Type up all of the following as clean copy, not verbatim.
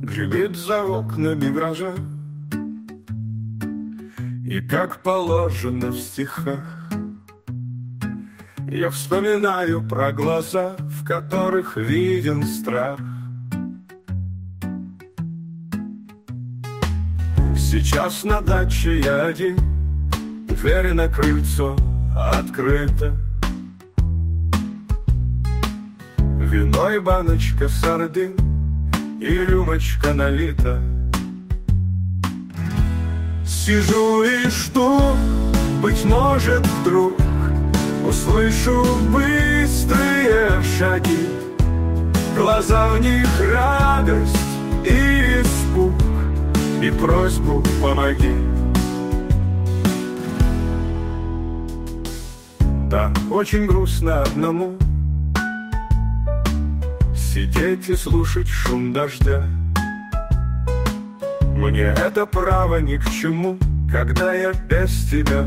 Гремит за окнами гроза, и как положено в стихах я вспоминаю про глаза, в которых виден страх. Сейчас на даче я один, дверь на крыльцо открыта, вино и баночка сардин, и рюмочка налита. Сижу и жду, быть может, вдруг услышу быстрые шаги, глаза в них радость и испуг, и просьбу помоги. Да, очень грустно одному сидеть и слушать шум дождя. Мне это право ни к чему, когда я без тебя.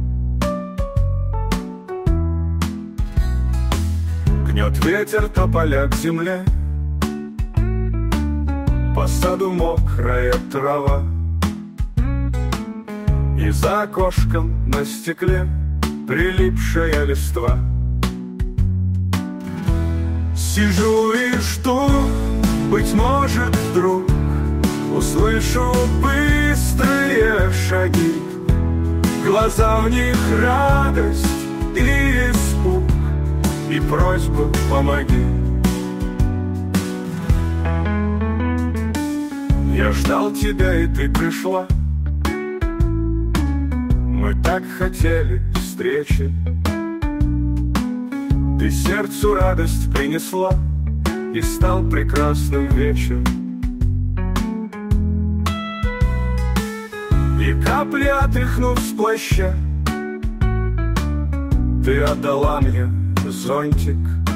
Гнет ветер тополя к земле, по саду мокрая трава, и за окошком на стекле прилипшая листва. Сижу и жду, быть может, вдруг услышу быстрые шаги, глаза в них радость и испуг, и просьбу помоги. Я ждал тебя, и ты пришла. Мы так хотели встречи. Ты сердцу радость принесла, и стал прекрасным вечер. И капли, отряхнув с плаща, ты отдала мне зонтик.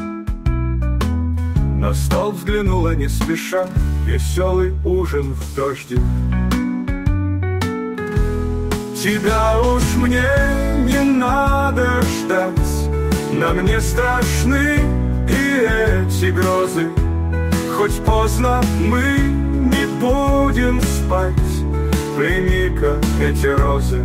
На стол взглянула не спеша, веселый ужин в дождик. Тебя уж мне не надо ждать, нам не страшны и эти грозы. Хоть поздно мы не будем спать, прими-ка эти розы.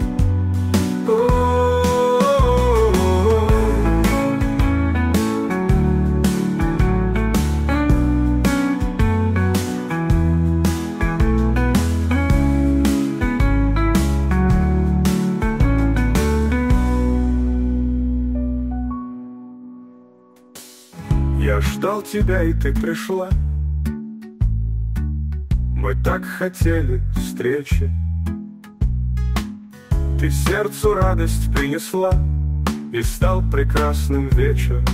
Я ждал тебя, и ты пришла. Мы так хотели встречи. Ты сердцу радость принесла, и стал прекрасным вечер.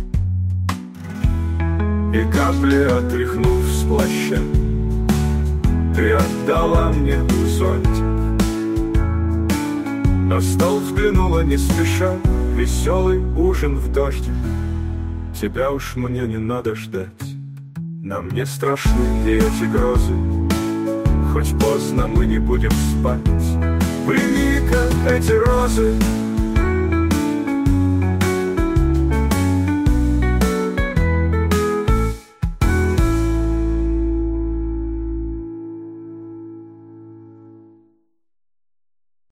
И капли, отряхнув с плаща, ты отдала мне зонтик. На стол взглянула не спеша, веселый ужин в дождик. Тебя уж мне не надо ждать, нам не страшны и эти грозы. Хоть поздно мы не будем спать, прими-ка эти розы.